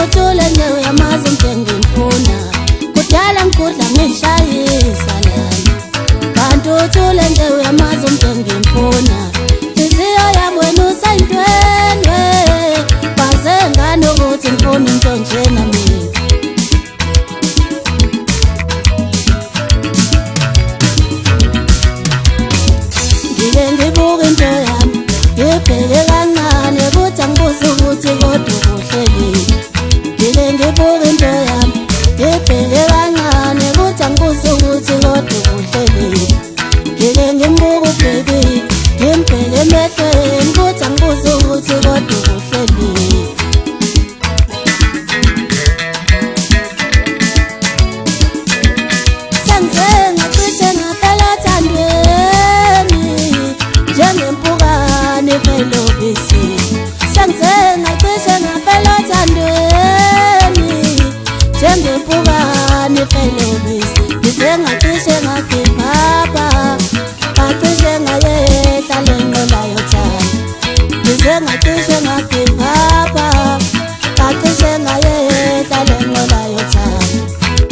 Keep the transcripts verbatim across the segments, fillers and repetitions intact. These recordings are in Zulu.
Tule ndewe ya mazo mtenge mfuna kudala mkudla ngishayisa lana Bantu tule ndewe ya mazo mtenge mfuna Tiziyo ya mwenu sayintwenwe Baze ngano kuti mfuna ntonje na mina Ngike ngibuka into yami ngibheke kancane kuthi angibuze ukuthi kodwa kuhleli Ngike ngibuka into yami ngibheke kancane kuthi angibuze ukuthi kodwa kuhleli Ngike ngimbuka baby ngimbheke emehlweni kuthi angibuze ukuthi kodwa kuhleli Sengize ngacishe ngaphela thandweni njengempukane velobisi Sengize ngacishe ngaphela thandweni njengempukane velobisi Ngize ngacishe ngagibaba ngacishe ngayehla lenqola yothando Ngize ngacishe ngagibaba ngacishe ngayehla lenqola yothando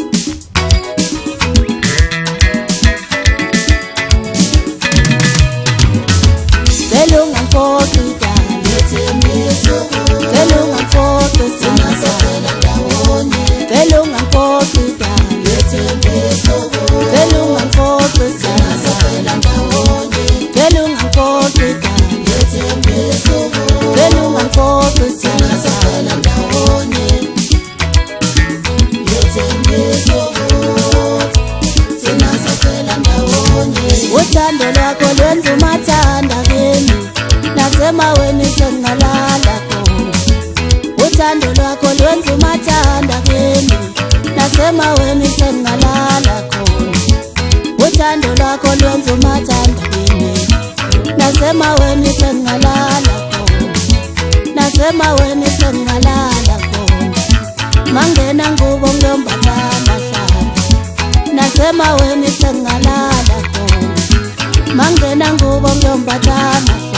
Belunga mfoto idala lethembiso Belunga mfoto sinasela ndawonye Belunga mfoto idala lethembiso Belunga mfoto sinasela ndawonye Belunga mfoto idala lethembiso Belunga mfoto sinasela ndawonye Lethembiso sinasela ndawonye Uthando lwakho lwenza umathanda kimi Nasemaweni sengalala khona Uthando lwakho lwenza umathanda kimi Nasemaweni sengalala khona Uthando lwakho lwenza umathanda kimi Nasemaweni sengalala khona Nasemaweni sengalala khona Mangena ngubo ngiyombathana hlala Nasemaweni sengalala khona Mangena ngubo ngiyombathana